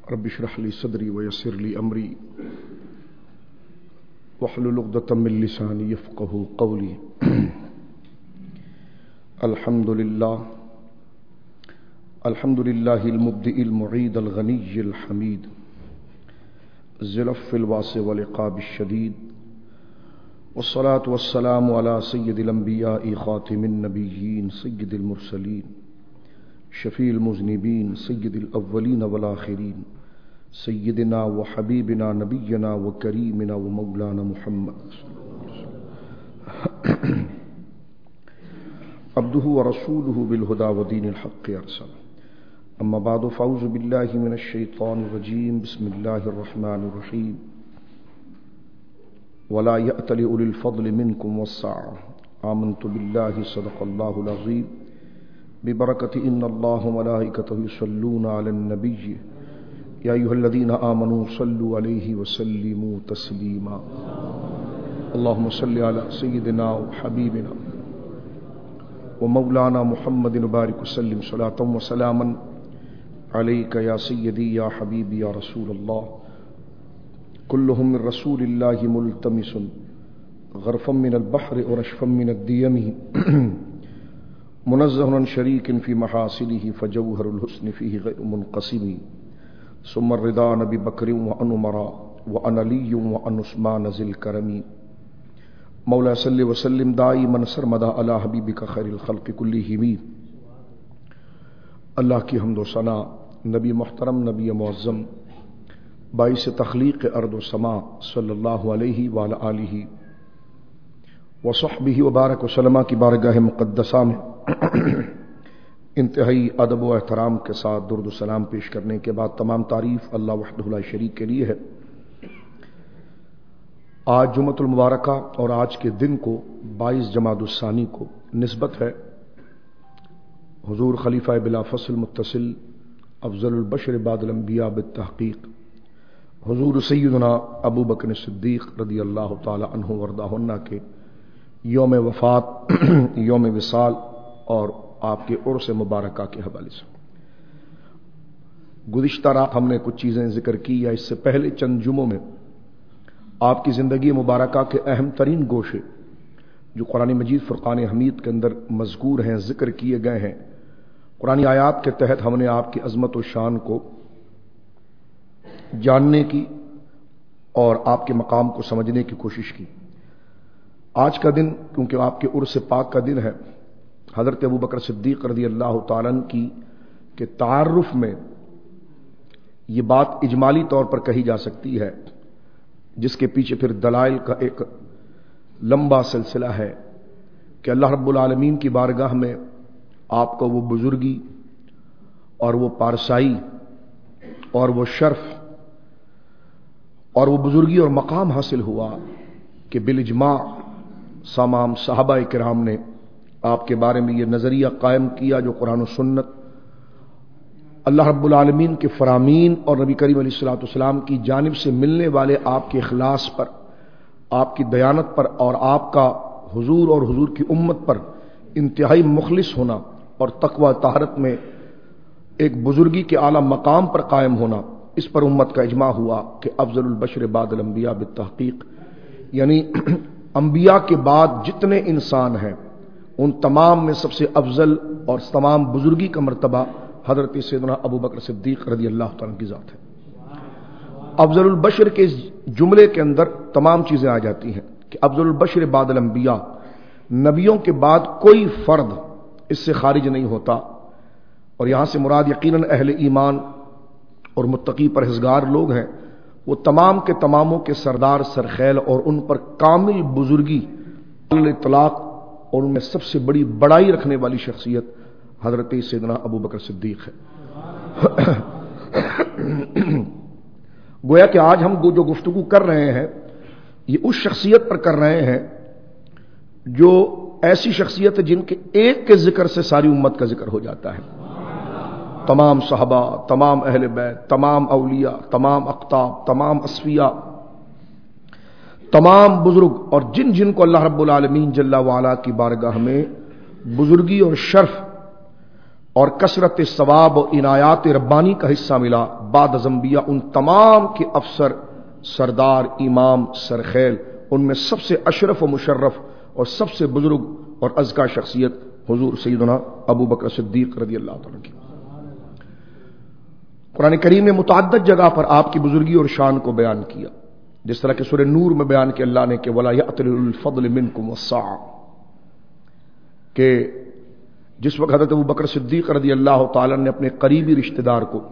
رب اشرح لي صدري ويسر لي أمري واحلل عقدة من لساني يفقهوا قولي. الحمد لله المبدئ المعيد الغني الحميد ذي العفو الواسع والعقاب الشديد، والصلاة والسلام على سيد الأنبياء خاتم النبيين سيد المرسلين شفيع المذنبين سيد الأولين والآخرين سيدنا وحبيبنا نبينا وكريمنا ومولانا محمد عبده ورسوله بالهدى ودين الحق أرسله. أما بعد فأعوذ بالله من الشيطان الرجيم. بسم الله الرحمن الرحيم. ولا يأتل أولي الفضل منكم والسعة آمنت بالله صدق الله العظيم ببركة إن الله وملائكته يصلون على النبي يا أيها الذين آمنوا صلوا عليه وسلموا تسليما. اللهم صل على سيدنا وحبيبنا ومولانا محمد وبارك وسلم صلاة وسلاما عليك يا سيدي يا حبيبي يا رسول الله. كلهم من رسول الله ملتمس غرفا من البحر ورشفا من الديم منزه عن شريك في محاسنه فجوهر الحسن فيه غير منقسم. ثم الرضا عن ابي بكر وعن عمر وعن علي وعن عثمان ذي الكرم. مولا صل وسلم دائما سرمدا على حبیبک خیر الخلق کلہم. اللہ کی حمد و ثنا نبی محترم نبی معظم باعث تخلیق ارض و سما صلی اللہ علیہ وعلی آلہ وصحبہ وبارک وسلم کی بارگاہ مقدسہ میں انتہائی ادب و احترام کے ساتھ درود و سلام پیش کرنے کے بعد تمام تعریف اللہ وحدہ لا شریک کے لیے ہے. آج جمعۃ المبارکہ اور آج کے دن کو 22 جمادی الثانی کو نسبت ہے حضور خلیفہ بلا فصل متصل افضل البشر بعد الانبیاء بالتحقیق حضور سیدنا ابو بکر صدیق رضی اللہ تعالی عنہ وردہ عنہ کے یوم وفات یوم وصال اور آپ کے عرس مبارکہ کے حوالے سے. گزشتہ رات ہم نے کچھ چیزیں ذکر کی یا اس سے پہلے چند جمعوں میں آپ کی زندگی مبارکہ کے اہم ترین گوشے جو قرآن مجید فرقان حمید کے اندر مذکور ہیں ذکر کیے گئے ہیں. قرآن آیات کے تحت ہم نے آپ کی عظمت و شان کو جاننے کی اور آپ کے مقام کو سمجھنے کی کوشش کی. آج کا دن کیونکہ آپ کے عرس پاک کا دن ہے، حضرت ابو بکر صدیق رضی اللہ تعالیٰ عنہ کی کے تعارف میں یہ بات اجمالی طور پر کہی جا سکتی ہے، جس کے پیچھے پھر دلائل کا ایک لمبا سلسلہ ہے کہ اللہ رب العالمین کی بارگاہ میں آپ کو وہ بزرگی اور وہ پارسائی اور وہ شرف اور وہ بزرگی اور مقام حاصل ہوا کہ بالاجماع تمام صحابہ کرام نے آپ کے بارے میں یہ نظریہ قائم کیا جو قرآن و سنت اللہ رب العالمین کے فرامین اور نبی کریم علیہ الصلوۃ والسلام کی جانب سے ملنے والے آپ کے اخلاص پر، آپ کی دیانت پر اور آپ کا حضور اور حضور کی امت پر انتہائی مخلص ہونا اور تقوی طہارت میں ایک بزرگی کے اعلیٰ مقام پر قائم ہونا، اس پر امت کا اجماع ہوا کہ افضل البشر بعد الانبیاء بالتحقیق، یعنی انبیاء کے بعد جتنے انسان ہیں ان تمام میں سب سے افضل اور تمام بزرگی کا مرتبہ حضرت سیدنا ابو بکر صدیق رضی اللہ تعالیٰ کی ذات ہے. افضل البشر کے اس جملے کے اندر تمام چیزیں آ جاتی ہیں کہ افضل البشر بعد الانبیاء، نبیوں کے بعد کوئی فرد اس سے خارج نہیں ہوتا، اور یہاں سے مراد یقیناً اہل ایمان اور متقی پرہیزگار لوگ ہیں. وہ تمام کے تماموں کے سردار سرخیل اور ان پر کامل بزرگی اطلاق اور ان میں سب سے بڑی بڑائی رکھنے والی شخصیت حضرت سیدنا ابو بکر صدیق ہے. گویا کہ آج ہم جو گفتگو کر رہے ہیں یہ اس شخصیت پر کر رہے ہیں جو ایسی شخصیت ہے جن کے ایک کے ذکر سے ساری امت کا ذکر ہو جاتا ہے. تمام صحابہ، تمام اہل بیت، تمام اولیاء، تمام اقطاب، تمام اصفیاء، تمام بزرگ اور جن جن کو اللہ رب العالمین جل وعلا کی بارگاہ میں بزرگی اور شرف اور کثرت ثواب و عنایات ربانی کا حصہ ملا، بعد از انبیاء ان تمام کے افسر، سردار، امام، سرخیل، ان میں سب سے اشرف و مشرف اور سب سے بزرگ اور ازکا شخصیت حضور سیدنا ابو بکر صدیق رضی اللہ تعالیٰ کی۔ قرآن کریم نے متعدد جگہ پر آپ کی بزرگی اور شان کو بیان کیا، جس طرح کہ سورہ نور میں بیان کیا اللہ نے کہ وَلَا يَأْتَلِ أُولُو الْفَضْلِ مِنْكُمْ وَالسَّعَةِ، کہ جس وقت حضرت ابو بکر صدیق رضی اللہ تعالیٰ نے اپنے قریبی رشتہ دار کو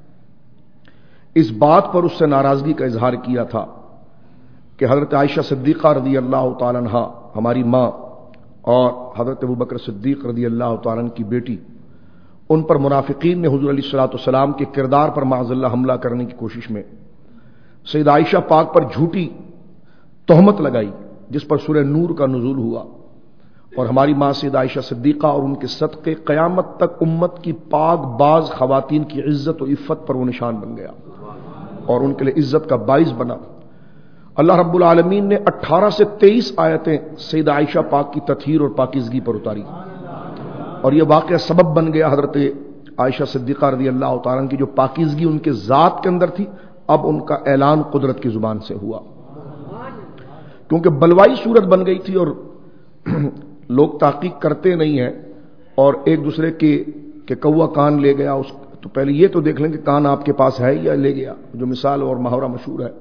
اس بات پر اس سے ناراضگی کا اظہار کیا تھا کہ حضرت عائشہ صدیقہ رضی اللہ تعالیٰ عنہا ہماری ماں اور حضرت ابو بکر صدیق رضی اللہ تعالیٰ عنہ کی بیٹی، ان پر منافقین نے حضور علیہ الصلوۃ والسلام کے کردار پر معاذ اللہ حملہ کرنے کی کوشش میں سید عائشہ پاک پر جھوٹی تہمت لگائی، جس پر سورہ نور کا نزول ہوا، اور ہماری ماں سید عائشہ صدیقہ اور ان کے صدقے قیامت تک امت کی پاک باز خواتین کی عزت و عفت پر وہ نشان بن گیا اور ان کے لیے عزت کا باعث بنا۔ اللہ رب العالمین نے 18 سے 23 آیتیں سید عائشہ پاک کی تطہیر اور پاکیزگی پر اتاری، اور یہ واقعہ سبب بن گیا حضرت عائشہ صدیقہ رضی اللہ تعالیٰ عنہ کی جو پاکیزگی ان کے ذات کے اندر تھی، اب ان کا اعلان قدرت کی زبان سے ہوا، کیونکہ بلوائی صورت بن گئی تھی اور لوگ تحقیق کرتے نہیں ہیں، اور ایک دوسرے کے کوا کان لے گیا، اس تو پہلے یہ تو دیکھ لیں کہ کان آپ کے پاس ہے یا لے گیا، جو مثال اور محاورہ مشہور ہے۔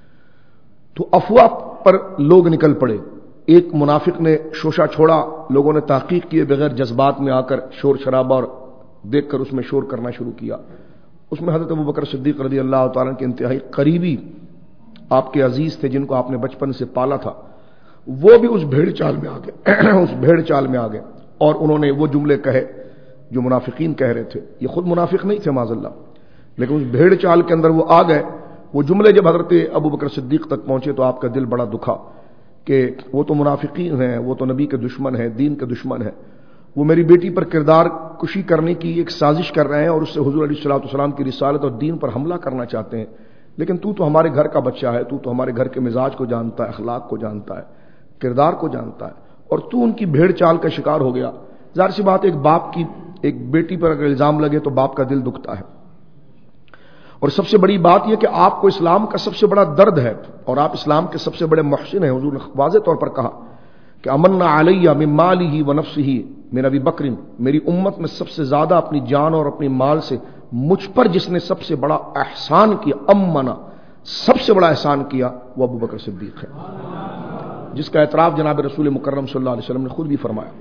تو افواہ پر لوگ نکل پڑے، ایک منافق نے شوشہ چھوڑا، لوگوں نے تحقیق کیے بغیر جذبات میں آ کر شور شرابہ اور دیکھ کر اس میں شور کرنا شروع کیا۔ اس میں حضرت ابو بکر صدیق رضی اللہ تعالیٰ کے انتہائی قریبی آپ کے عزیز تھے، جن کو آپ نے بچپن سے پالا تھا، وہ بھی اس بھیڑ چال میں آ گئے اس بھیڑ چال میں آ گئے، اور انہوں نے وہ جملے کہے جو منافقین کہہ رہے تھے۔ یہ خود منافق نہیں تھے معاذ اللہ، لیکن اس بھیڑ چال کے اندر وہ آ گئے۔ وہ جملے جب حضرت ابو بکر صدیق تک پہنچے تو آپ کا دل بڑا دکھا کہ وہ تو منافقین ہیں، وہ تو نبی کے دشمن ہیں، دین کے دشمن ہیں، وہ میری بیٹی پر کردار کشی کرنے کی ایک سازش کر رہے ہیں اور اس سے حضور علیہ الصلوۃ والسلام کی رسالت اور دین پر حملہ کرنا چاہتے ہیں، لیکن تو ہمارے گھر کا بچہ ہے، تو ہمارے گھر کے مزاج کو جانتا ہے، اخلاق کو جانتا ہے، کردار کو جانتا ہے، اور تو ان کی بھیڑ چال کا شکار ہو گیا۔ ظاہر سی بات، ایک باپ کی ایک بیٹی پر اگر الزام لگے تو باپ کا دل دکھتا ہے، اور سب سے بڑی بات یہ کہ آپ کو اسلام کا سب سے بڑا درد ہے اور آپ اسلام کے سب سے بڑے محسن ہیں۔ حضور نے واضح طور پر کہا کہ امن علیہ من مالہ ونفسہ من ابی بکر، میری امت میں سب سے زیادہ اپنی جان اور اپنی مال سے مجھ پر جس نے سب سے بڑا احسان کیا، امنا، سب سے بڑا احسان کیا، وہ ابو بکر صدیق ہے، جس کا اعتراف جناب رسول مکرم صلی اللہ علیہ وسلم نے خود بھی فرمایا۔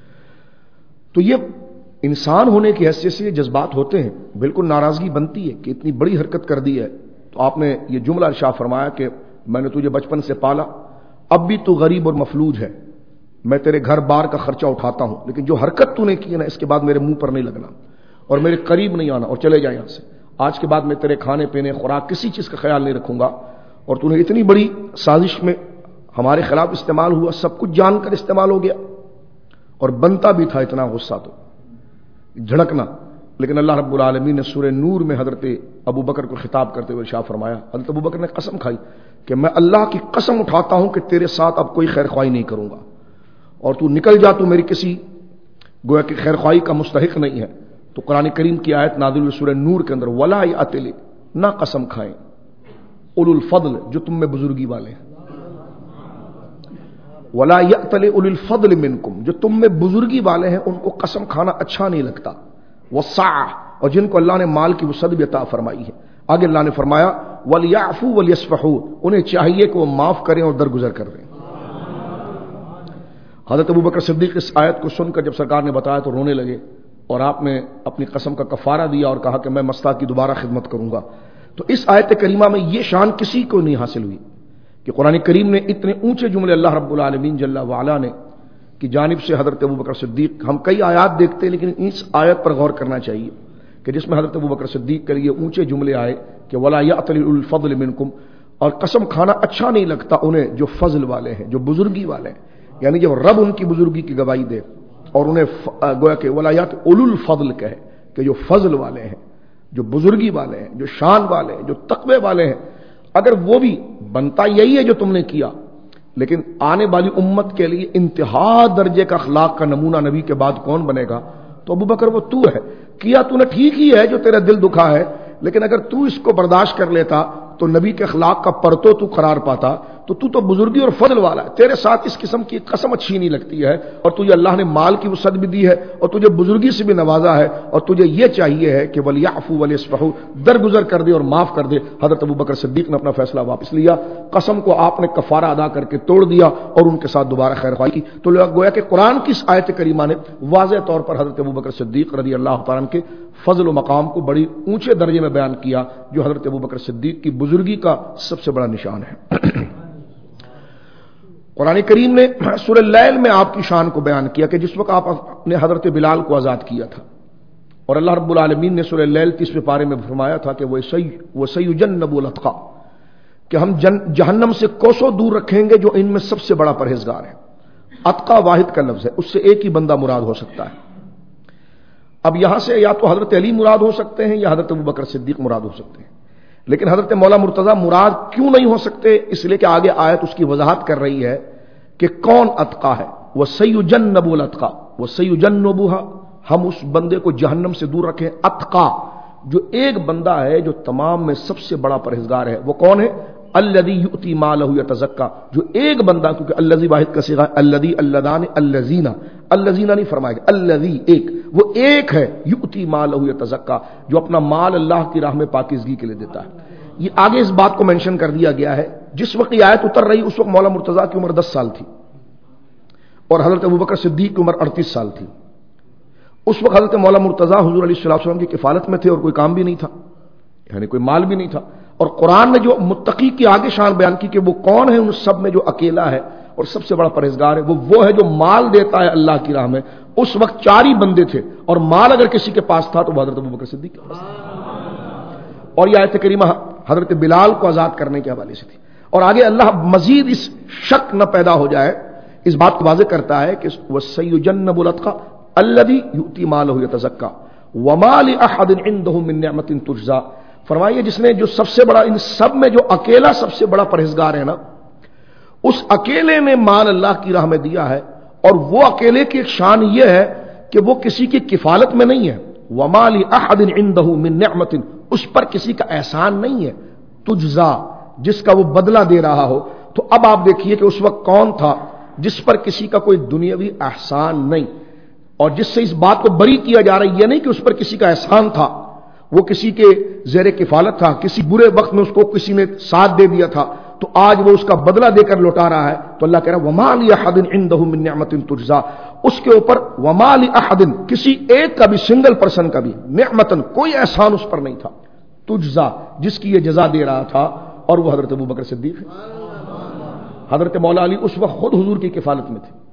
تو یہ انسان ہونے کی حیثیت سے یہ جذبات ہوتے ہیں، بالکل ناراضگی بنتی ہے کہ اتنی بڑی حرکت کر دی ہے۔ تو آپ نے یہ جملہ ارشاد فرمایا کہ میں نے تجھے بچپن سے پالا، اب بھی تو غریب اور مفلوج ہے، میں تیرے گھر بار کا خرچہ اٹھاتا ہوں، لیکن جو حرکت تو نے کی ہے نا، اس کے بعد میرے منہ پر نہیں لگنا اور میرے قریب نہیں آنا، اور چلے جائیں یہاں سے۔ آج کے بعد میں تیرے کھانے پینے، خوراک، کسی چیز کا خیال نہیں رکھوں گا، اور تو نے اتنی بڑی سازش میں ہمارے خلاف استعمال ہوا، سب کچھ جان کر استعمال ہو گیا، اور بنتا بھی تھا اتنا غصہ تو جھڑکنا۔ لیکن اللہ رب العالمین نے سورہ نور میں حضرت ابو بکر کو خطاب کرتے ہوئے ارشاد فرمایا، حضرت ابو بکر نے قسم کھائی کہ میں اللہ کی قسم اٹھاتا ہوں کہ تیرے ساتھ اب کوئی خیر خواہی نہیں کروں گا، اور تو نکل جا، تو میری کسی گویا کہ خیر خواہی کا مستحق نہیں ہے۔ تو قرآن کریم کی آیت نازل ہوئی سورہ نور کے اندر، ولا یأتل، نہ قسم کھائیں، اولو الفضل، جو تم میں بزرگی والے ہیں، ولا یأتل اولو الفضل منکم، جو تم میں بزرگی والے ہیں ان کو قسم کھانا اچھا نہیں لگتا، والسعہ، اور جن کو اللہ نے مال کی وسعت بھی عطا فرمائی ہے۔ آگے اللہ نے فرمایا ولیعفوا ولیصفحوا، انہیں چاہیے کہ وہ معاف کریں اور درگزر کر دیں۔ حضرت ابو بکر صدیق اس آیت کو سن کر جب سرکار نے بتایا تو رونے لگے، اور آپ نے اپنی قسم کا کفارہ دیا اور کہا کہ میں مستہ کی دوبارہ خدمت کروں گا۔ تو اس آیت کریمہ میں یہ شان کسی کو نہیں حاصل ہوئی کہ قرآن کریم نے اتنے اونچے جملے اللہ رب العالمین جل وعلا نے کی جانب سے حضرت ابو بکر صدیق، ہم کئی آیات دیکھتے ہیں لیکن اس آیت پر غور کرنا چاہیے کہ جس میں حضرت ابو بکر صدیق کے لیے اونچے جملے آئے کہ ولا یأتل اولو الفضل منکم، اور قسم کھانا اچھا نہیں لگتا انہیں جو فضل والے ہیں، جو بزرگی والے ہیں، یعنی جب رب ان کی بزرگی کی گواہی دے اور انہیں گویا کہ ولا یأتل اولو الفضل کہے کہ جو فضل والے ہیں، جو بزرگی والے ہیں، جو شان والے ہیں، جو تقوی والے ہیں، اگر وہ بھی بنتا یہی ہے جو تم نے کیا، لیکن آنے والی امت کے لیے انتہا درجے کا اخلاق کا نمونہ نبی کے بعد کون بنے گا؟ تو ابو بکر وہ تو ہے، کیا تو نے ٹھیک ہی ہے جو تیرا دل دکھا ہے، لیکن اگر تو اس کو برداشت کر لیتا تو نبی کے اخلاق کا پرتو تو قرار پاتا، تو بزرگی اور فضل والا ہے، تیرے ساتھ اس قسم کی قسم اچھی نہیں لگتی ہے، اور تجھے اللہ نے مال کی وسعت بھی دی ہے اور تجھے بزرگی سے بھی نوازا ہے، اور تجھے یہ چاہیے ہے کہ ولیعفو ولیصفحوا، درگزر کر دے اور معاف کر دے۔ حضرت ابوبکر صدیق نے اپنا فیصلہ واپس لیا، قسم کو آپ نے کفارہ ادا کر کے توڑ دیا اور ان کے ساتھ دوبارہ خیر خواہی کی۔ تو گویا کہ قرآن کی اس آیت کریمہ نے واضح طور پر حضرت ابوبکر صدیق رضی اللہ تعالیٰ عنہ کے فضل و مقام کو بڑی اونچے درجے میں بیان کیا، جو حضرت ابوبکر صدیق کی بزرگی کا سب سے بڑا نشان ہے۔ قرآن کریم نے سورہ اللیل میں آپ کی شان کو بیان کیا کہ جس وقت آپ نے حضرت بلال کو آزاد کیا تھا، اور اللہ رب العالمین نے سورہ اللیل 30ویں پارے میں فرمایا تھا کہ وہ سیجنب الاتقى، کہ ہم جہنم سے کوسوں دور رکھیں گے جو ان میں سب سے بڑا پرہیزگار ہے۔ اتقى واحد کا لفظ ہے، اس سے ایک ہی بندہ مراد ہو سکتا ہے۔ اب یہاں سے یا تو حضرت علی مراد ہو سکتے ہیں یا حضرت ابوبکر صدیق مراد ہو سکتے ہیں، لیکن حضرت مولا مرتضیٰ مراد کیوں نہیں ہو سکتے؟ اس لیے کہ آگے آیت اس کی وضاحت کر رہی ہے کہ کون اتقا ہے۔ وَسَيُجَنَّبُ الْأَتْقَى وَسَيُجَنَّبُهَا، ہم اس بندے کو جہنم سے دور رکھیں۔ اتقا جو ایک بندہ ہے جو تمام میں سب سے بڑا پرہیزگار ہے، وہ کون ہے؟ الذی یؤتی مالہ یتزکا، جو ایک بندہ، کیونکہ الذی واحد کا صیغہ ہے، الذی اللذان الذین، الذین نہیں فرمایا گیا، الذی ایک، وہ ایک ہے، یؤتی مالہ یتزکا، جو اپنا مال اللہ کی راہ میں پاکیزگی کے لیے دیتا ہے۔ یہ آگے اس بات کو منشن کر دیا گیا ہے، جس وقت یہ آیت اتر رہی اس وقت مولا مرتضیٰ کی عمر 10 سال تھی اور حضرت ابوبکر صدیق کی عمر 38 سال تھی۔ اس وقت حضرت مولا مرتضیٰ حضور علیہ السلام کی کفالت میں تھے اور کوئی کام بھی نہیں تھا، یعنی کوئی مال بھی نہیں تھا، اور قرآن نے جو متقی کی آگے شان بیان کی کہ وہ کون ہے ان سب میں جو اکیلا ہے اور سب سے بڑا پرہیزگار ہے، وہ ہے جو مال دیتا ہے اللہ کی راہ میں۔ اس وقت 4 ہی بندے تھے، اور مال اگر کسی کے پاس تھا تو وہ حضرت ابوبکر صدیق کے پاس تھا۔ اور یہ آیت کریمہ حضرت بلال کو آزاد کرنے کے حوالے سے تھی، اور آگے اللہ مزید اس شک نہ پیدا ہو جائے اس بات کو واضح کرتا ہے کہ وَسَيُجَنَّبُ الْأَتْقَى الَّذِي يُؤْتِي مَالَهُ يَتَزَكَّى وَمَا لِأَحَدٍ عِندَهُ مِن نِّعْمَةٍ تُجْزَى۔ فرمائیے جس نے جو سب سے بڑا، ان سب میں جو اکیلا سب سے بڑا پرہیزگار ہے نا، اس اکیلے نے مال اللہ کی راہ میں دیا ہے، اور وہ اکیلے کی ایک شان یہ ہے کہ وہ کسی کی کفالت میں نہیں ہے۔ وَمَا لِأَحَدٍ عِندَهُ مِن نِّعْمَةٍ، اس پر کسی کا احسان نہیں ہے، تجزا، جس کا وہ بدلہ دے رہا ہو۔ تو اب آپ دیکھیے کہ اس وقت کون تھا جس پر کسی کا کوئی دنیاوی احسان نہیں، اور جس سے اس بات کو بری کیا جا رہا ہے، یہ نہیں کہ اس پر کسی کا احسان تھا، وہ کسی کے زیر کفالت تھا، کسی برے وقت میں اس کو کسی نے ساتھ دے دیا تھا، تو آج وہ اس کا بدلہ دے کر لوٹا رہا ہے۔ تو اللہ کہہ رہا ہے وَمَا لِأَحَدٍ عِندَهُ مِن نِّعْمَةٍ تُجْزَى، اس کے اوپر وَمَا لِأَحَدٍ، کسی ایک کا بھی، سنگل پرسن کا بھی، نعمتن، کوئی احسان اس پر نہیں تھا، تجزا، جس کی یہ جزا دے رہا تھا، اور وہ حضرت ابوبکر صدیق ہے۔ حضرت مولا علی اس وقت خود حضور کی کفالت میں تھے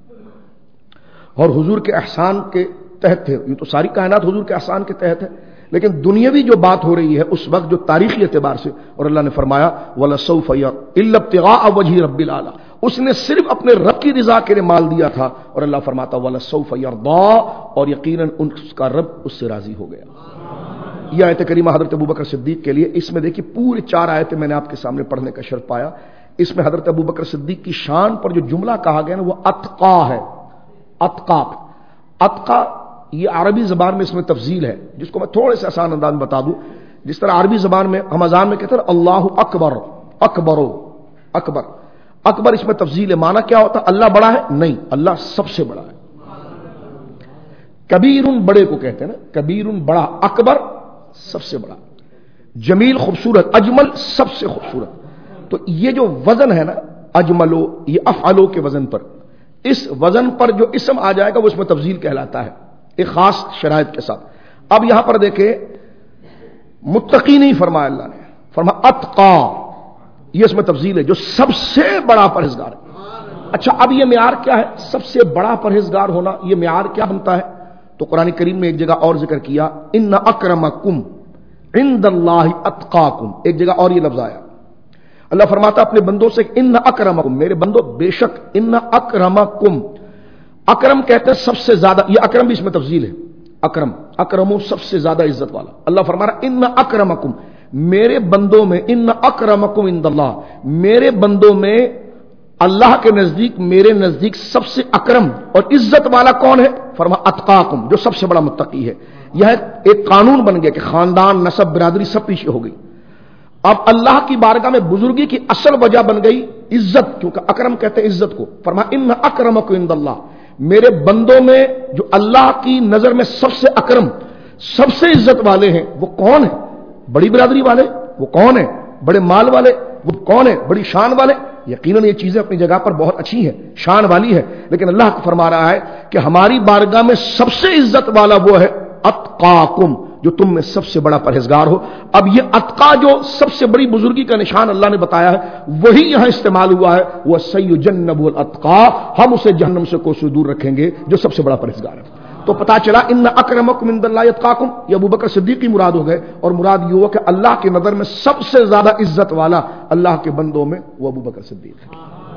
اور حضور کے احسان کے تحت تھے، یہ تو ساری کائنات حضور کے احسان کے تحت ہے، لیکن دنیاوی جو بات ہو رہی ہے اس وقت جو تاریخی اعتبار سے، اور اللہ نے فرمایا وَلَسَوْفَ إِلَّا ابْتِغَاءَ وَجْهِ رَبِّ الْأَعْلَى، اس نے صرف اپنے رب کی رضا کے لیے مال دیا تھا، اور اللہ فرماتا وَلَسَوْفَ يَرْضَىٰ، اور یقیناً اس کا رب اس سے راضی ہو گیا۔ یہ آیت کریمہ حضرت ابوبکر صدیق کے لیے، اس میں دیکھیے پورے 4 آیتیں میں نے آپ کے سامنے پڑھنے کا شرف پایا، اس میں حضرت ابوبکر صدیق کی شان پر جو جملہ کہا گیا نا وہ اتقا ہے۔ اتقا، اتقا یہ عربی زبان میں اس میں تفضیل ہے، جس کو میں تھوڑے سے آسان انداز میں بتا دوں۔ جس طرح عربی زبان میں ہم اذان میں کہتے ہیں اللہ اکبر، اکبرو، اکبر، اکبر اس میں تفضیل ہے، معنی کیا ہوتا ہے؟ اللہ بڑا ہے؟ نہیں، اللہ سب سے بڑا ہے۔ کبیرن بڑے کو کہتے ہیں نا، کبیرن بڑا، اکبر سب سے بڑا، جمیل خوبصورت، اجمل سب سے خوبصورت۔ تو یہ جو وزن ہے نا اجملو، یہ افعلو کے وزن پر، اس وزن پر جو اسم آ جائے گا وہ اس میں تفضیل کہلاتا ہے، ایک خاص شرائط کے ساتھ۔ اب یہاں پر دیکھیں متقی نہیں فرمایا اللہ نے، فرمایا اتقا، یہ اس میں تفضیل ہے، جو سب سے بڑا پرہیزگار ہے۔ اچھا اب یہ معیار کیا ہے؟ سب سے بڑا پرہیزگار ہونا، یہ معیار کیا بنتا ہے؟ تو قرآن کریم میں ایک جگہ اور ذکر کیا ان اکرمکم عند اللہ اتقاکم، ایک جگہ اور یہ لفظ آیا، اللہ فرماتا اپنے بندوں سے ان اکرمکم، میرے بندوں بے شک، ان اکرمکم، اکرم کہتے ہیں سب سے زیادہ، یہ اکرم بھی اس میں تفضیل ہے، اکرم، اکرمو سب سے زیادہ عزت والا۔ اللہ فرما رہا ان اکرمکم، میرے بندوں میں، ان اکرمکم عند اللہ، میرے بندوں میں اللہ کے نزدیک میرے نزدیک سب سے اکرم اور عزت والا کون ہے؟ فرمایا اتقاکم، جو سب سے بڑا متقی ہے۔ یہ ایک قانون بن گیا کہ خاندان، نسب، برادری سب پیچھے ہو گئی۔ اب اللہ کی بارگاہ میں بزرگی کی اصل وجہ بن گئی عزت، کیونکہ اکرم کہتے ہیں عزت کو۔ فرمایا ان اکرمکم عند اللہ، میرے بندوں میں جو اللہ کی نظر میں سب سے اکرم، سب سے عزت والے ہیں وہ کون ہیں؟ بڑی برادری والے وہ کون ہیں؟ بڑے مال والے وہ کون ہیں؟ بڑی شان والے؟ یقیناً یہ چیزیں اپنی جگہ پر بہت اچھی ہیں، شان والی ہے، لیکن اللہ کو فرما رہا ہے کہ ہماری بارگاہ میں سب سے عزت والا وہ ہے اتقاکم، جو تم میں سب سے بڑا پرہیزگار ہو۔ اب یہ اتقا جو سب سے بڑی بزرگی کا نشان اللہ نے بتایا ہے، وہی یہاں استعمال ہوا ہے، وہ سیجنب الاتقا، ہم اسے جہنم سے کوسوں دور رکھیں گے جو سب سے بڑا پرہیزگار ہے۔ تو پتا چلا ان اکرمکم عند اللہ اتقاکم، یہ ابوبکر صدیق کی مراد ہو گئے، اور مراد یہ ہوا کہ اللہ کی نظر میں سب سے زیادہ عزت والا اللہ کے بندوں میں وہ ابوبکر صدیق ہے۔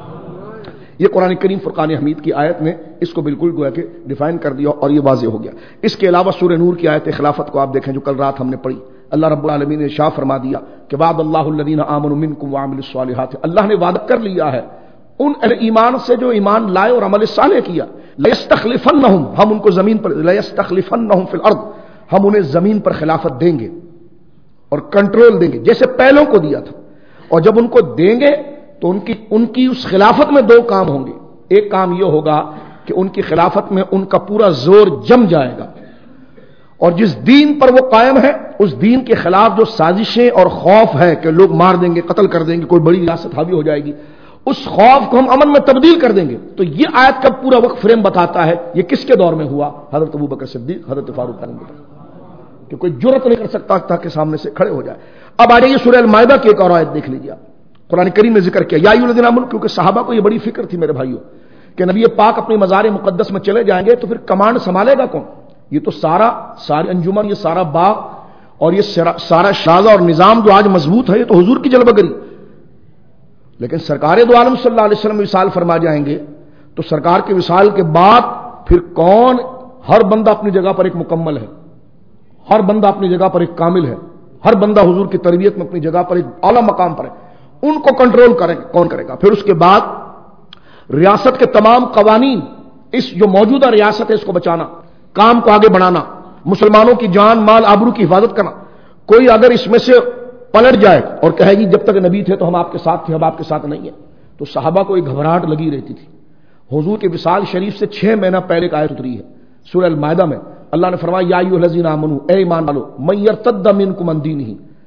یہ قرآن کریم فرقان حمید کی آیت نے اس کو بالکل گویا کہ ڈیفائن کر دیا اور یہ واضح ہو گیا۔ اس کے علاوہ سورہ نور کی آیت خلافت کو آپ دیکھیں جو کل رات ہم نے پڑھی، اللہ رب العالمین نے ارشاد فرما دیا کہ وعد اللہ الذین آمنوا منکم وعملوا الصالحات، اللہ نے وعدہ کر لیا ہے ان اہل ایمان سے جو ایمان لائے اور عمل صالح کیا، لیستخلفنہم، ہم ان کو زمین پر، لیستخلفنہم فی الارض، ہم انہیں زمین پر خلافت دیں گے اور کنٹرول دیں گے جیسے پہلوں کو دیا تھا۔ اور جب ان کو دیں گے تو ان کی اس خلافت میں دو کام ہوں گے۔ ایک کام یہ ہوگا کہ ان کی خلافت میں ان کا پورا زور جم جائے گا، اور جس دین پر وہ قائم ہے اس دین کے خلاف جو سازشیں اور خوف ہے کہ لوگ مار دیں گے، قتل کر دیں گے، کوئی بڑی ریاست حاوی ہو جائے گی، اس خوف کو ہم امن میں تبدیل کر دیں گے۔ تو یہ آیت کا پورا وقت فریم بتاتا ہے یہ کس کے دور میں ہوا؟ حضرت ابوبکر صدیق، حضرت فاروق اعظم کہ کوئی جرأت نہیں کر سکتا تھا کہ سامنے سے کھڑے ہو جائے۔ اب آ جائیے سورہ المائدہ کی ایک اور آیت دیکھ لیجیے، قرآن کریم نے ذکر کیا یا ایھا الذین آمنوا، کیونکہ صحابہ کو یہ بڑی فکر تھی میرے بھائیوں کہ نبی پاک اپنی مزار مقدس میں چلے جائیں گے تو پھر کمانڈ سنبھالے گا کون؟ یہ تو ساری انجمن، یہ سارا باغ اور یہ سارا شازہ اور نظام جو آج مضبوط ہے یہ تو حضور کی جلوہ گری۔ لیکن سرکار دو عالم صلی اللہ علیہ وسلم وصال فرما جائیں گے تو سرکار کے وصال کے بعد پھر کون؟ ہر بندہ اپنی جگہ پر ایک مکمل ہے، ہر بندہ اپنی جگہ پر ایک کامل ہے، ہر بندہ حضور کی تربیت میں اپنی جگہ پر ایک اعلیٰ مقام پر ہے۔ ان کو کنٹرول کون کرے گا؟ پھر اس کے بعد ریاست کے تمام قوانین، اس جو موجودہ ریاست ہے اس کو بچانا، کام کو آگے بڑھانا، مسلمانوں کی جان مال آبرو کی حفاظت کرنا۔ کوئی اگر اس میں سے پلٹ جائے اور کہے گی جب تک نبی تھے تو ہم آپ کے ساتھ تھے، اب آپ کے ساتھ نہیں ہے، تو صحابہ کو ایک گھبراہٹ لگی رہتی تھی۔ حضور کے وصال شریف سے 6 مہینہ پہلے ایک آیت اتری ہے سورہ المائدہ میں، اللہ نے فرمایا یا ایھا الذین آمنوا، اے ایمان والو، من یرتد منکم عن دینہ،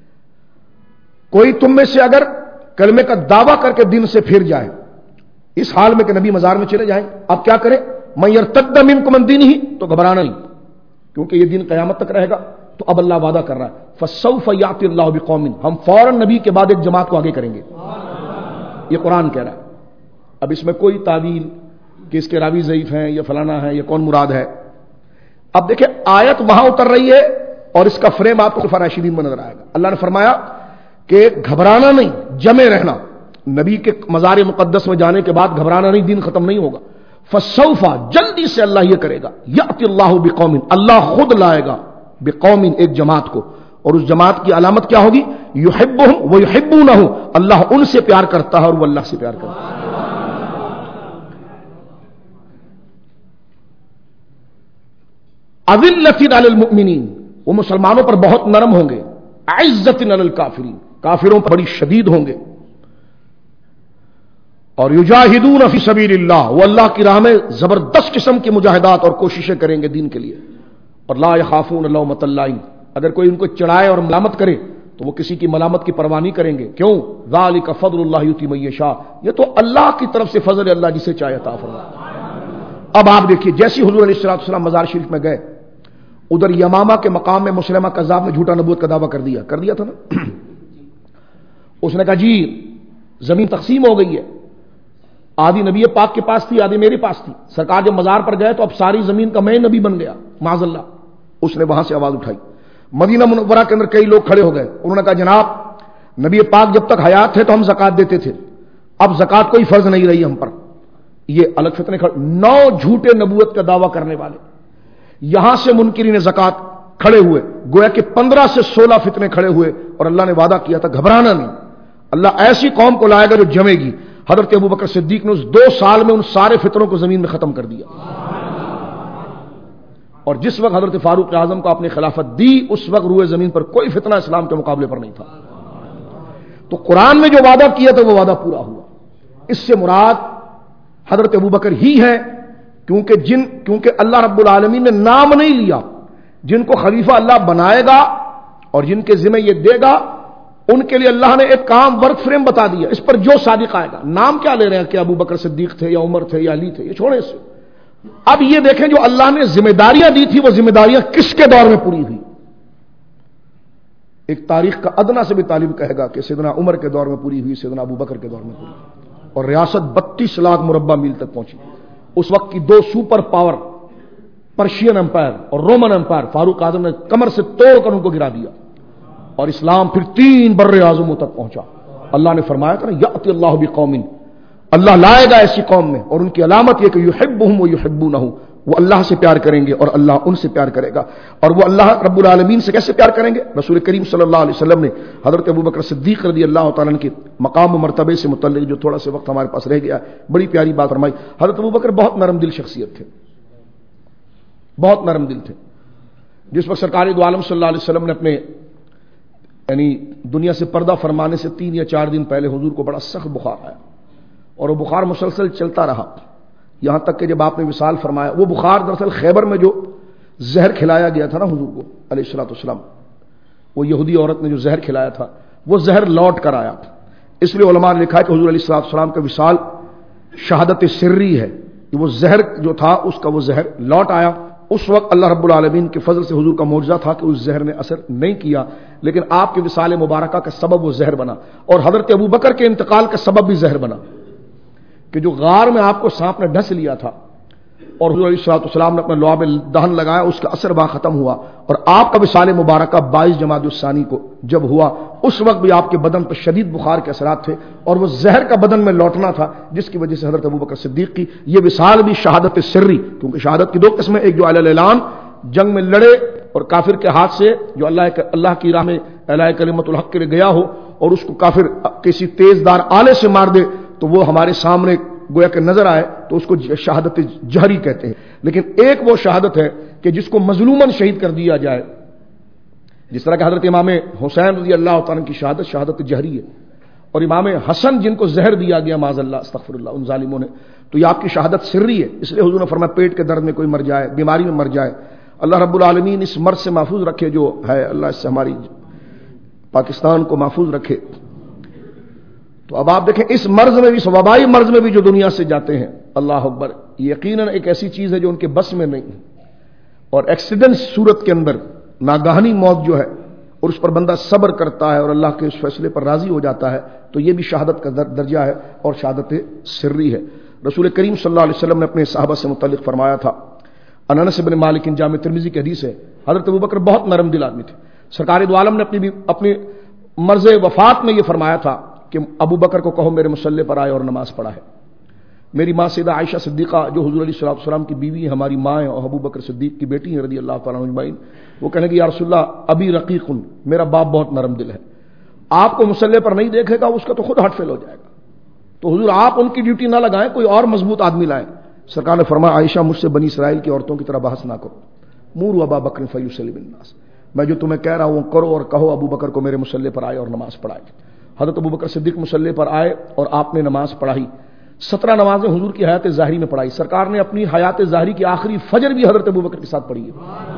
کوئی تم میں سے اگر کلمے کا دعویٰ کر کے دین سے پھر جائے، اس حال میں کہ نبی مزار میں چلے جائیں، اب کیا کرے؟ من یرتد منکم عن دینہ، تو گھبرانا نہیں، کیونکہ یہ دین قیامت تک رہے گا۔ تو اب اللہ وعدہ کر رہا ہے فسوف یأتی اللہ بقوم، ہم فوراً نبی کے بعد ایک جماعت کو آگے کریں گے، یہ قرآن کہہ رہا ہے۔ اب اس میں کوئی تعویل کہ اس کے راوی ضعیف ہیں یا فلانا ہے یا کون مراد ہے، اب دیکھیں آیت وہاں اتر رہی ہے اور اس کا فریم آپ کو خلفاء راشدین میں نظر آئے گا۔ اللہ نے فرمایا کہ گھبرانا نہیں، جمے رہنا، نبی کے مزار مقدس میں جانے کے بعد گھبرانا نہیں، دین ختم نہیں ہوگا۔ فسوف، جلدی سے اللہ یہ کرے گا، یأتی اللہ بقوم، اللہ خود لائے گا بقوم، ایک جماعت کو، اور اس جماعت کی علامت کیا ہوگی؟ یحبہم ویحبونہ، اللہ ان سے پیار کرتا ہے اور وہ اللہ سے پیار کرتا ہے۔ اذلۃ علی المؤمنین، وہ مسلمانوں پر بہت نرم ہوں گے، عزت علی الکافرین، کافروں پر بڑی شدید ہوں گے، اور یجاہدون فی سبیل اللہ، وہ اللہ کی راہ میں زبردست قسم کی مجاہدات اور کوششیں کریں گے دین کے لیے، اور لا یخافون لومۃ لائم، اگر کوئی ان کو چڑھائے اور ملامت کرے تو وہ کسی کی ملامت کی پرواہ نہیں کریں گے۔ کیوں؟ ذالک فضل اللہ یؤتی من یشاء، یہ تو اللہ کی طرف سے فضل اللہ جسے چاہے عطا فرماتا ہے۔ اب آپ دیکھیے جیسی حضور علیہ الصلوۃ والسلام مزار شریف میں گئے، ادھر یمامہ کے مقام میں مسلمہ کذاب نے جھوٹا نبوت کا دعویٰ کر دیا تھا نا، اس نے کہا جی زمین تقسیم ہو گئی ہے، آدھی نبی پاک کے پاس تھی، آدھی میرے پاس تھی، سرکار جب مزار پر گئے تو اب ساری زمین کا میں نبی بن گیا، معاذ اللہ۔ اس نے وہاں سے آواز اٹھائی، مدینہ منورہ کے اندر کئی لوگ کھڑے ہو گئے، انہوں نے کہا جناب نبی پاک جب تک حیات تھے تو ہم زکات دیتے تھے، اب زکات کوئی فرض نہیں رہی ہم پر۔ یہ الگ فتنے 9 جھوٹے نبوت کا دعویٰ کرنے والے یہاں سے منکرین زکات کھڑے ہوئے، گویا کہ 15 سے 16 فتنے کھڑے ہوئے، اور اللہ نے وعدہ کیا تھا گھبرانا نہیں، اللہ ایسی قوم کو لائے گا جو جمے گی۔ حضرت ابوبکر صدیق نے اس 2 سال میں ان سارے فتنوں کو زمین میں ختم کر دیا. اور جس وقت حضرت فاروق اعظم کو اپنی خلافت دی اس وقت روئے زمین پر کوئی فتنہ اسلام کے مقابلے پر نہیں تھا. تو قرآن میں جو وعدہ کیا تھا وہ وعدہ پورا ہوا. اس سے مراد حضرت ابوبکر ہی ہے، کیونکہ اللہ رب العالمین نے نام نہیں لیا. جن کو خلیفہ اللہ بنائے گا اور جن کے ذمہ یہ دے گا ان کے لیے اللہ نے ایک کام ورک فریم بتا دیا. اس پر جو صادق آئے گا، نام کیا لے رہے ہیں کہ ابوبکر صدیق تھے یا عمر تھے یا علی تھے، یہ چھوڑے اس سے. اب یہ دیکھیں جو اللہ نے ذمہ داریاں دی تھی وہ ذمہ داریاں کس کے دور میں پوری ہوئی. ایک تاریخ کا ادنا سے بھی طالب کہے گا کہ سیدنا عمر کے دور میں پوری ہوئی، سیدنا ابوبکر کے دور میں پوری ہوئی، اور ریاست 32 لاکھ مربع میل تک پہنچی. اس وقت کی 2 سپر پاور پرشین امپائر اور رومن امپائر، فاروق اعظم نے کمر سے توڑ کر ان کو گرا دیا اور اسلام پھر 3 بر اعظموں تک پہنچا. اللہ نے فرمایا تھا نا یأتی اللہ بقوم، اللہ لائے گا ایسی قوم میں اور ان کی علامت یہ کہ یحبہم و یحبونہ، وہ اللہ سے پیار کریں گے اور اللہ ان سے پیار کرے گا. اور وہ اللہ رب العالمین سے کیسے پیار کریں گے؟ رسول کریم صلی اللہ علیہ وسلم نے حضرت ابوبکر صدیق رضی اللہ تعالیٰ عنہ کے مقام و مرتبے سے متعلق جو تھوڑا سا وقت ہمارے پاس رہ گیا بڑی پیاری بات فرمائی. حضرت ابوبکر بہت نرم دل شخصیت تھے، بہت نرم دل تھے. جس وقت سرکار دو عالم صلی اللہ علیہ وسلم نے اپنے یعنی دنیا سے پردہ فرمانے سے 3 یا 4 دن پہلے حضور کو بڑا سخت بخار آیا اور وہ بخار مسلسل چلتا رہا یہاں تک کہ جب آپ نے وصال فرمایا. وہ بخار دراصل خیبر میں جو زہر کھلایا گیا تھا نا حضور کو علیہ الصلوۃ والسلام، وہ یہودی عورت نے جو زہر کھلایا تھا وہ زہر لوٹ کر آیا. اس لیے علماء نے لکھا ہے کہ حضور علیہ الصلوۃ والسلام کا وصال شہادت سری ہے. وہ زہر جو تھا اس کا وہ زہر لوٹ آیا. اس وقت اللہ رب العالمین کے فضل سے حضور کا معجزہ تھا کہ اس زہر نے اثر نہیں کیا، لیکن آپ کے وصال مبارکہ کا سبب وہ زہر بنا. اور حضرت ابوبکر کے انتقال کا سبب بھی زہر بنا کہ جو غار میں آپ کو سانپ نے ڈھس لیا تھا اور حضور علیہ الصلوۃ والسلام نے اپنا لعاب دہن لگایا، اس کا اثر وہاں ختم ہوا اور آپ کا وصال مبارکہ 22 جمادی الثانی کو جب ہوا اس وقت بھی آپ کے بدن پر شدید بخار کے اثرات تھے اور وہ زہر کا بدن میں لوٹنا تھا جس کی وجہ سے حضرت ابوبکر صدیق کی یہ وصال بھی شہادت سری، کیونکہ شہادت کی 2 قسمیں، ایک جو علی الاعلان جنگ میں لڑے اور کافر کے ہاتھ سے جو اللہ کی راہ میں اعلاء کلمت الحق کے لیے گیا ہو اور اس کو کافر کسی تیز دار آلے سے مار دے تو وہ ہمارے سامنے گویا کہ نظر آئے تو اس کو شہادت جہری کہتے ہیں. لیکن ایک وہ شہادت ہے کہ جس کو مظلوماً شہید کر دیا جائے، جس طرح کہ حضرت امام حسین رضی اللہ تعالیٰ کی شہادت شہادت جہری ہے، اور امام حسن جن کو زہر دیا گیا معاذ اللہ استغفر اللہ ان ظالموں نے، تو یہ آپ کی شہادت سری ہے. اس لیے حضور نے فرمایا پیٹ کے درد میں کوئی مر جائے، بیماری میں مر جائے، اللہ رب العالمین اس مرض سے محفوظ رکھے جو ہے، اللہ اس سے ہماری پاکستان کو محفوظ رکھے. تو اب آپ دیکھیں اس مرض میں بھی، اس وبائی مرض میں بھی جو دنیا سے جاتے ہیں، اللہ اکبر، یقیناً ایک ایسی چیز ہے جو ان کے بس میں نہیں ہے. اور ایکسیڈنٹ صورت کے اندر ناگہانی موت جو ہے اور اس پر بندہ صبر کرتا ہے اور اللہ کے اس فیصلے پر راضی ہو جاتا ہے تو یہ بھی شہادت کا درجہ ہے اور شہادت سری ہے. رسول کریم صلی اللہ علیہ وسلم نے اپنے صحابہ سے متعلق فرمایا تھا، انس بن مالک جامع ترمذی کی حدیث ہے، حضرت ابوبکر بہت نرم دل آدمی تھے. سرکار دو عالم نے اپنی مرض وفات میں یہ فرمایا تھا کہ ابو بکر کو کہو میرے مصلی پر آئے اور نماز پڑھائے. میری ماں سیدہ عائشہ صدیقہ جو حضور علیہ الصلوۃ والسلام کی بیوی ہیں، ہماری ماں ہیں اور ابو بکر صدیق کی بیٹی ہیں رضی اللہ تعالیٰ عنہ اجمعین، وہ کہنے کہ یا رسول اللہ ابی رقیق، میرا باپ بہت نرم دل ہے، آپ کو مصلی پر نہیں دیکھے گا اس کا تو خود ہارٹ فیل ہو جائے گا، تو حضور آپ ان کی ڈیوٹی نہ لگائیں، کوئی اور مضبوط آدمی لائیں. سرکار نے فرمایا عائشہ مجھ سے بنی اسرائیل کی عورتوں کی طرح بحث نہ کرو، موروا ابا بکر فیصلی بالناس، میں جو تمہیں کہہ رہا ہوں کرو اور کہو ابو بکر کو میرے مصلی پر آئے اور نماز پڑھائے. حضرت ابو بکر صدیق مصلی پر آئے اور آپ نے نماز پڑھائی. 17 نمازیں حضور کی حیات ظاہری میں پڑھائی. سرکار نے اپنی حیات ظاہری کی آخری فجر بھی حضرت ابو بکر کے ساتھ پڑھی ہے.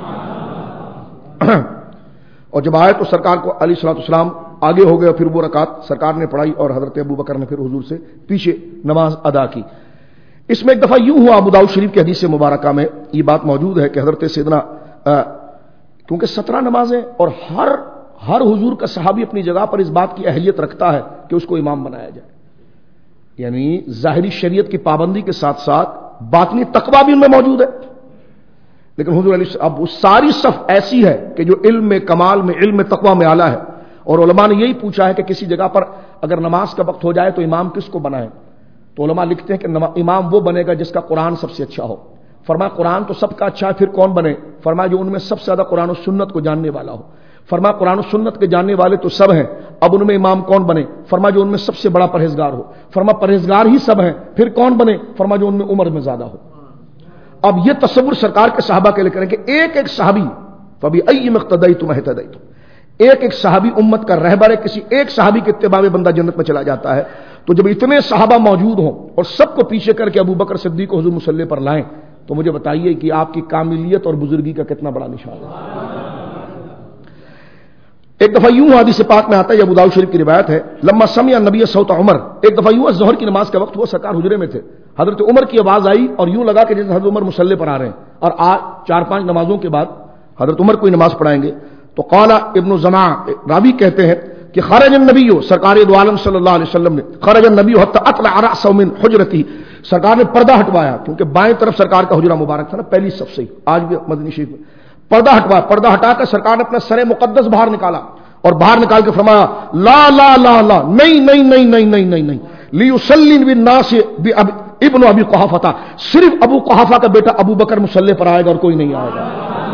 اور جب آئے تو سرکار کو علیہ الصلوۃ والسلام آگے ہو گئے، پھر وہ رکعت سرکار نے پڑھائی اور حضرت ابو بکر نے پھر حضور سے پیچھے نماز ادا کی. اس میں ایک دفعہ یوں ہوا، ابو داؤد شریف کی حدیث مبارکہ میں یہ بات موجود ہے کہ حضرت سیدنا کیونکہ 17 نمازیں اور ہر حضور کا صحابی اپنی جگہ پر اس بات کی اہلیت رکھتا ہے کہ اس کو امام بنایا جائے، یعنی ظاہری شریعت کی پابندی کے ساتھ ساتھ باطنی تقویٰ بھی ان میں موجود ہے. لیکن حضور علیہ اب وہ ساری صف ایسی ہے کہ جو علم میں کمال میں علم تقویٰ میں اعلیٰ ہے، اور علماء نے یہی پوچھا ہے کہ کسی جگہ پر اگر نماز کا وقت ہو جائے تو امام کس کو بنائیں، تو علماء لکھتے ہیں کہ امام وہ بنے گا جس کا قرآن سب سے اچھا ہو. فرمایا قرآن تو سب کا اچھا ہے، پھر کون بنے؟ فرمایا جو ان میں سب سے زیادہ قرآن و سنت کو جاننے والا ہو. فرمایا قرآن و سنت کے جاننے والے تو سب ہیں، اب ان میں امام کون بنے؟ فرمایا جو ان میں سب سے بڑا پرہیزگار ہو۔ فرمایا پرہیزگار ہی سب ہیں، پھر کون بنے؟ فرمایا جو ان میں عمر میں زیادہ ہو۔ اب یہ تصور سرکار کے صحابہ کے لیے کریں کہ ایک ایک صحابی فبأی اقتدیتم اہتدیتم، ایک ایک صحابی امت کا رہبر ہے، کسی ایک صحابی کے اتباع میں بندہ جنت میں چلا جاتا ہے۔ تو جب اتنے صحابہ موجود ہوں اور سب کو پیچھے کر کے ابو بکر صدیق کو حضور مصلی پر لائیں، تو مجھے بتائیے کہ آپ کی کاملیت اور بزرگی کا کتنا بڑا نشان ہے۔ ایک دفعہ یوں حدیث پاک میں آتا ہے، ابو داؤد شریف کی روایت ہے، لما سمع نبی صوت عمر، ایک دفعہ یوں ظہر کی نماز کا وقت ہوا، سرکار حجرے میں تھے، حضرت عمر کی آواز آئی اور یوں لگا کہ جیسے حضرت عمر مصلی پر آ رہے ہیں، اور آج 4-5 نمازوں کے بعد حضرت عمر کوئی نماز پڑھائیں گے۔ تو قال ابن زماع راوی کہتے ہیں کہ خرج النبی، سرکار دو عالم صلی اللہ علیہ وسلم نے، خرج النبی حتى اطلع رأسه من حجرته، سرکار نے پردہ ہٹوایا، کیونکہ بائیں طرف سرکار کا حجرہ مبارک تھا نا پہلی صف سے، آج بھی مدنی شریف میں پردہ ہٹوایا، پردہ ہٹا کر سرکار نے اپنا سر مقدس باہر نکالا اور باہر نکال کے فرمایا لا لا لا لا، نہیں نہیں نہیں نہیں نہیں نہیں نہیں، لیصلی بالناس ابن ابی قحافہ، صرف ابو قحافہ کا بیٹا ابو بکر مصلی پر آئے گا اور کوئی نہیں آئے گا۔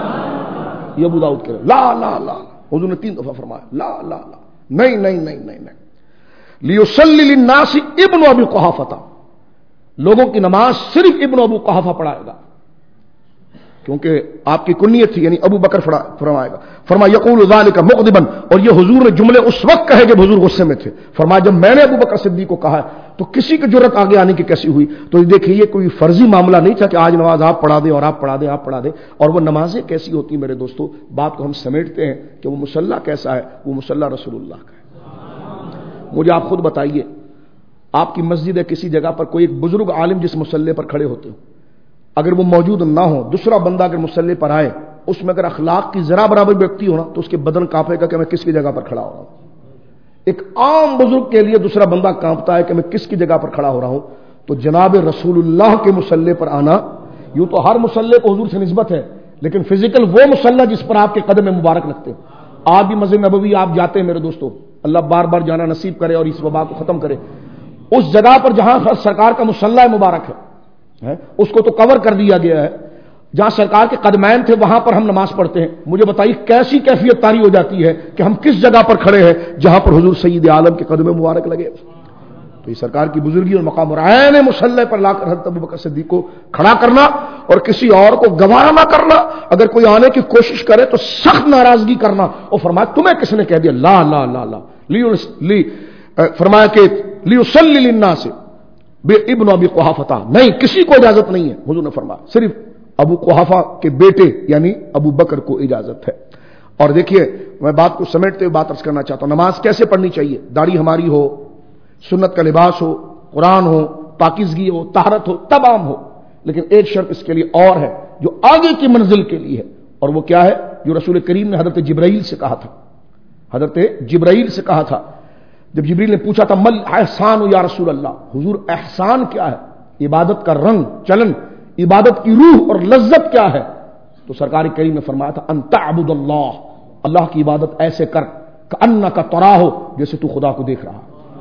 یہ ابو داؤد کہہ رہے لا لا لا، حضور نے 3 دفعہ فرمایا لا لا لا، نہیں نہیں نہیں نہیں نہیں، لیصلی للناس ابن ابی قحافہ، لوگوں کی نماز صرف ابن ابو قحافہ پڑھائے گا، کیونکہ آپ کی کنیت تھی، یعنی ابو بکر فرمائے گا۔ فرمایا یقول ذلک مغضبا، اور یہ حضور نے جملے اس وقت کہے جب حضور غصے میں تھے۔ فرمایا جب میں نے ابو بکر صدیق کو کہا تو کسی کی جرت آگے آنے کی کیسی ہوئی؟ تو دیکھیے یہ کوئی فرضی معاملہ نہیں تھا کہ آج نماز آپ پڑھا دیں اور آپ پڑھا دیں، آپ پڑھا دیں۔ اور وہ نمازیں کیسی ہوتی میرے دوستو، بات کو ہم سمیٹتے ہیں کہ وہ مصلی کیسا ہے، وہ مصلی رسول اللہ کا ہے۔ مجھے آپ خود بتائیے، آپ کی مسجد ہے کسی جگہ پر، کوئی ایک بزرگ عالم جس مصلی پر کھڑے ہوتے ہو، اگر وہ موجود نہ ہو، دوسرا بندہ اگر مصلی پر آئے، اس میں اگر اخلاق کی ذرا برابر ویکتی ہونا تو اس کے بدن کانپے گا کہ میں کس کی جگہ پر کھڑا ہو رہا ہوں۔ ایک عام بزرگ کے لیے دوسرا بندہ کانپتا ہے کہ میں کس کی جگہ پر کھڑا ہو رہا ہوں، تو جناب رسول اللہ کے مصلی پر آنا، یوں تو ہر مصلی کو حضور سے نسبت ہے، لیکن فزیکل وہ مصلی جس پر آپ کے قدم مبارک لگتے ہیں۔ آپ بھی مسجد نبوی آپ جاتے ہیں میرے دوستو، اللہ بار بار جانا نصیب کرے اور اس وبا کو ختم کرے، اس جگہ پر جہاں سرکار کا مصلی مبارک ہے، اس کو تو کور کر دیا گیا ہے، جہاں سرکار کے قدمین تھے وہاں پر ہم نماز پڑھتے ہیں۔ مجھے بتائیے کیسی کیفیت طاری ہو جاتی ہے کہ ہم کس جگہ پر کھڑے ہیں جہاں پر حضور سید عالم کے قدم مبارک لگے۔ تو یہ سرکار کی بزرگی اور مقام، اور عین مصلی پر لا کر حضرت ابو بکر صدیق کو کھڑا کرنا اور کسی اور کو گوارا نہ کرنا، اگر کوئی آنے کی کوشش کرے تو سخت ناراضگی کرنا، اور فرمایا تمہیں کس نے کہہ دیا لا لا لا لا، فرمایا کہ لیصلی للناس ابن ابی قحافہ، نہیں کسی کو اجازت نہیں ہے، حضور نے فرمایا صرف ابو قحافہ کے بیٹے یعنی ابو بکر کو اجازت ہے۔ اور دیکھیے میں بات کو سمیٹتے ہوئے بات عرض کرنا چاہتا ہوں، نماز کیسے پڑھنی چاہیے؟ داڑھی ہماری ہو، سنت کا لباس ہو، قرآن ہو، پاکیزگی ہو، طہارت ہو، تمام ہو، لیکن ایک شرط اس کے لیے اور ہے جو آگے کی منزل کے لیے ہے، اور وہ کیا ہے؟ جو رسول کریم نے حضرت جبرائیل سے کہا تھا، حضرت جبرائیل سے کہا تھا جب جبریل نے پوچھا تھا مل احسان یا رسول اللہ، حضور احسان کیا ہے؟ عبادت کا رنگ چلن، عبادت کی روح اور لذت کیا ہے؟ تو سرکار کریم نے فرمایا تھا ان تعبد اللہ، اللہ کی عبادت ایسے کر کأنک تراہ، جیسے تو خدا کو دیکھ رہا۔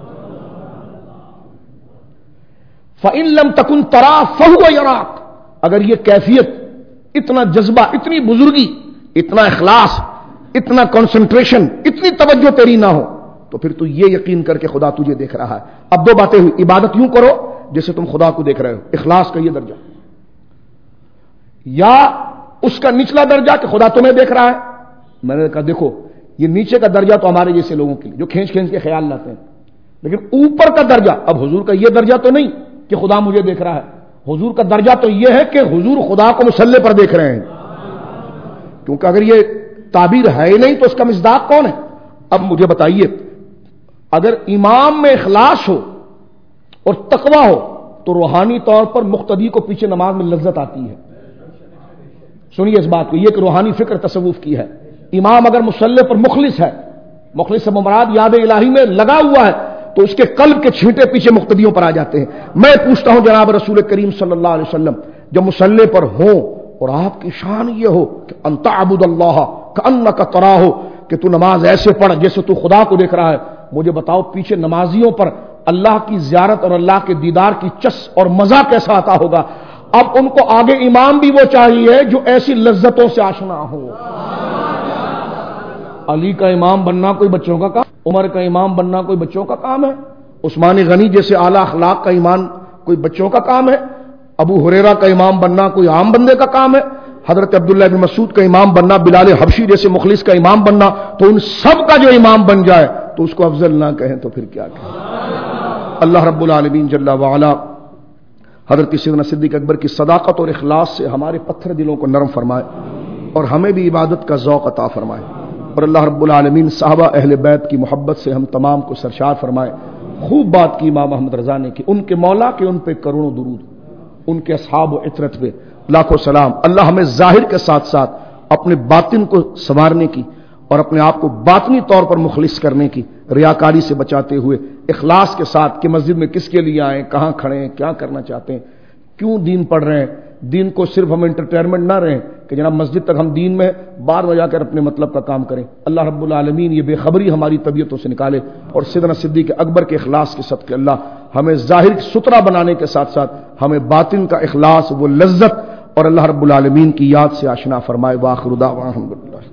فإن لم تکن تراہ فہو یراک، اگر یہ کیفیت، اتنا جذبہ، اتنی بزرگی، اتنا اخلاص، اتنا کنسنٹریشن، اتنی توجہ تیری نہ ہو تو پھر تو یہ یقین کر کے خدا تجھے دیکھ رہا ہے۔ اب 2 باتیں ہوئی، عبادت یوں کرو جیسے تم خدا کو دیکھ رہے ہو، اخلاص کا یہ درجہ، یا اس کا نچلا درجہ کہ خدا تمہیں دیکھ رہا ہے۔ میں نے کہا دیکھو یہ نیچے کا درجہ تو ہمارے جیسے لوگوں کے لیے جو کھینچ کے خیال لاتے ہیں، لیکن اوپر کا درجہ، اب حضور کا یہ درجہ تو نہیں کہ خدا مجھے دیکھ رہا ہے، حضور کا درجہ تو یہ ہے کہ حضور خدا کو مصلی پر دیکھ رہے ہیں، کیونکہ اگر یہ تعبیر ہے ہی نہیں تو اس کا مصداق کون ہے؟ اب مجھے بتائیے اگر امام میں اخلاص ہو اور تقوی ہو تو روحانی طور پر مقتدی کو پیچھے نماز میں لذت آتی ہے۔ سنیے اس بات کو، یہ کہ روحانی فکر تصوف کی ہے۔ امام اگر مصلی پر مخلص ہے، مخلص سے مراد یاد الہی میں لگا ہوا ہے، تو اس کے قلب کے چھینٹے پیچھے مقتدیوں پر آ جاتے ہیں۔ میں پوچھتا ہوں جناب رسول کریم صلی اللہ علیہ وسلم جب مصلی پر ہوں اور آپ کی شان یہ ہو کہ ان تعبد اللہ کأنک تراہ، کہ تو نماز ایسے پڑھ جیسے تو خدا کو دیکھ رہا ہے، مجھے بتاؤ پیچھے نمازیوں پر اللہ کی زیارت اور اللہ کے دیدار کی چس اور مزہ کیسا آتا ہوگا۔ اب ان کو آگے امام بھی وہ چاہیے جو ایسی لذتوں سے آشنا ہو۔ علی کا امام بننا کوئی بچوں کا کام، عمر کا امام بننا کوئی بچوں کا کام ہے، عثمان غنی جیسے اعلیٰ اخلاق کا ایمان کوئی بچوں کا کام ہے، ابو ہریرہ کا امام بننا کوئی عام بندے کا کام ہے، حضرت عبداللہ بن مسعود کا امام بننا، بلال حبشی جیسے مخلص کا امام بننا، تو ان سب کا جو امام بن جائے تو اس کو افضل نہ کہیں تو پھر کیا کہیں۔ اللہ رب العالمین جل وعلا حضرت سیدنا صدیق اکبر کی صداقت اور اخلاص سے ہمارے پتھر دلوں کو نرم فرمائے اور ہمیں بھی عبادت کا ذوق عطا فرمائے، اور اللہ رب العالمین صحابہ اہل بیت کی محبت سے ہم تمام کو سرشار فرمائے۔ خوب بات کی امام محمد رضا نے کہ ان کے مولا کے ان پہ کروڑوں درود، ان کے اصحاب و عطرت پہ لاکھوں سلام۔ اللہ ہمیں ظاہر کے ساتھ ساتھ اپنے باطن کو سنوارنے کی اور اپنے آپ کو باطنی طور پر مخلص کرنے کی، ریاکاری سے بچاتے ہوئے اخلاص کے ساتھ کہ مسجد میں کس کے لیے آئیں، کہاں کھڑے ہیں، کیا کرنا چاہتے ہیں، کیوں دین پڑھ رہے ہیں، دین کو صرف ہم انٹرٹینمنٹ نہ رہیں کہ جناب مسجد تک ہم دین میں بعد میں جا کر اپنے مطلب کا کام کریں۔ اللہ رب العالمین یہ بے خبری ہماری طبیعتوں سے نکالے اور سیدنا صدیق اکبر کے اخلاص کے صدقے اللہ ہمیں ظاہر ستھرا بنانے کے ساتھ ساتھ ہمیں باطن کا اخلاص، وہ لذت اور اللہ رب العالمین کی یاد سے آشنا فرمائے۔ وآخر دعوانا الحمدللہ۔